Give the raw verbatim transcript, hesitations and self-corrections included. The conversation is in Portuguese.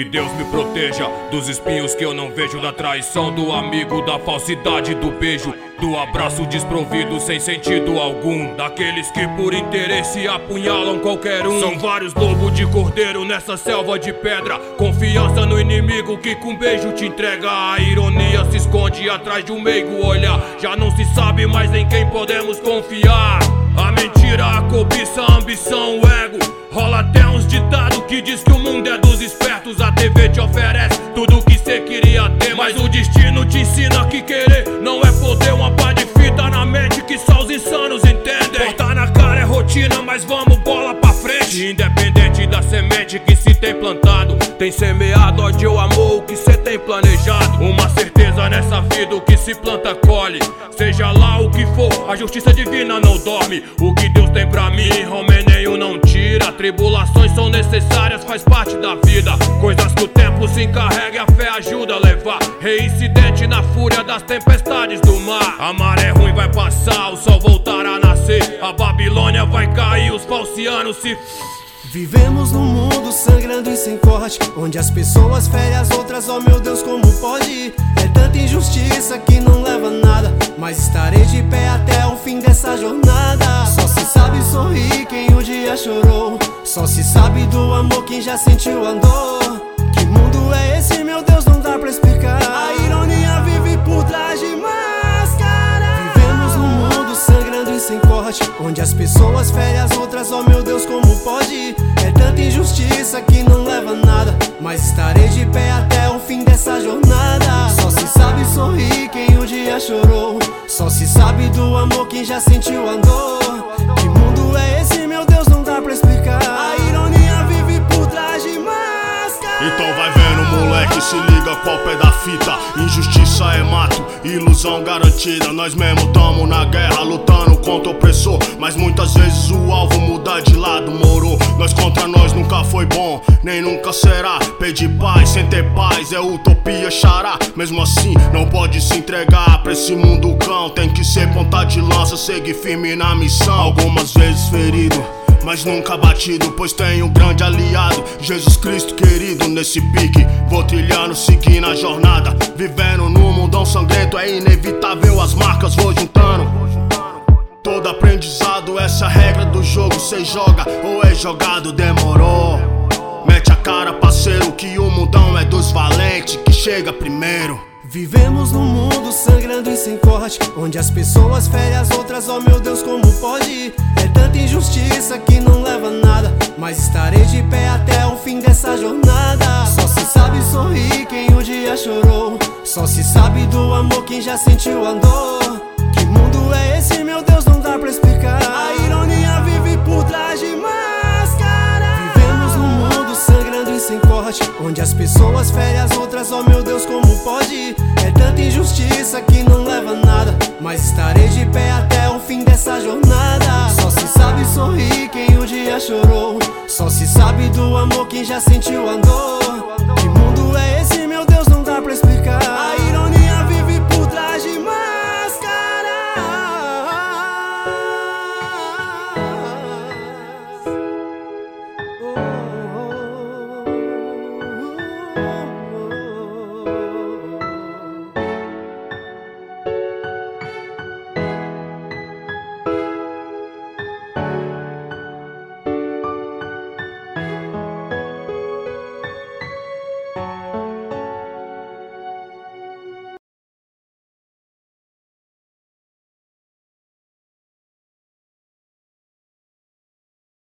Que Deus me proteja dos espinhos que eu não vejo, da traição do amigo, da falsidade do beijo, do abraço desprovido sem sentido algum, daqueles que por interesse apunhalam qualquer um. São vários lobos de cordeiro nessa selva de pedra. Confiança no inimigo que com beijo te entrega. A ironia se esconde atrás de um meigo olhar. Já não se sabe mais em quem podemos confiar. A mentira, a cobiça, a ambição, o ego. Rola até uns ditados que diz que o mundo é dos espertos. A T V te oferece tudo o que cê queria ter, mas o destino te ensina que querer não é poder. Uma pá de fita na mente que só os insanos entendem. Botar na cara é rotina, mas vamos bola pra frente. Independente da semente que se tem plantado, tem semeado ódio ou amor o que cê tem planejado. Uma certeza nessa vida, o que se planta colhe. Seja lá o que for, a justiça divina não dorme. O que Deus tem pra mim, homem nenhum não tira. Tribulações são necessárias, faz parte da vida. Coisas que o tempo se encarrega e a fé ajuda a levar. Reincidente na fúria das tempestades do mar. A maré ruim vai passar, o sol voltará a nascer. A Babilônia vai cair, os falcianos se... Vivemos num mundo sangrando e sem corte, onde as pessoas ferem as outras, oh meu Deus, como pode? É tanta injustiça que não leva a nada, mas estarei de pé até o fim dessa jornada. Só se sabe sorrir quem um dia chorou, só se sabe do amor quem já sentiu a dor. Que mundo é esse, meu Deus, não dá pra explicar. A ironia vive por trás de máscara. Vivemos num mundo sangrando e sem corte, onde as pessoas ferem as outras, oh meu Deus, como pode? É tanta injustiça que não leva a nada, mas estarei de pé até o fim dessa jornada. Só se sabe sorrir quem um dia chorou, só se sabe do amor quem já sentiu a dor. Que mundo é esse, meu Deus, não dá pra explicar. A ironia vive por trás de máscara. Então vai vendo, moleque, se liga qual pé da fita. Injustiça é mato, ilusão garantida. Nós mesmo tamo na guerra, lutando contra o opressor, mas muitas vezes o alvo muda de lado, moro. Nós contra nós nunca foi bom, nem nunca será. Pedir paz sem ter paz é utopia, xará. Mesmo assim não pode se entregar pra esse mundo cão. Tem que ser ponta de lança, seguir firme na missão. Algumas vezes ferido, mas nunca batido, pois tenho um grande aliado, Jesus Cristo querido. Nesse pique vou trilhando, seguindo a jornada. Vivendo num mundão sangrento, é inevitável, as marcas vou juntando. Todo aprendizado, essa é a regra do jogo. Cê joga ou é jogado, demorou. Mete a cara, parceiro, que o mundão é dos valentes, que chega primeiro. Vivemos num mundo sangrando e sem corte, onde as pessoas ferem as outras, oh meu Deus, como pode? É tanta injustiça que não leva a nada, mas estarei de pé até o fim dessa jornada. Só se sabe sorrir quem um dia chorou, só se sabe do amor quem já sentiu a dor. Que mundo é esse, meu Deus, não dá pra explicar. A ironia vive por trás de máscara. Vivemos num mundo sangrando e sem corte, onde as pessoas ferem as outras, oh meu Deus, como pode? É tanta injustiça que não leva a nada, mas estarei de pé até o fim dessa jornada. Só se sabe sorrir quem um dia chorou, só se sabe do amor quem já sentiu a dor. Que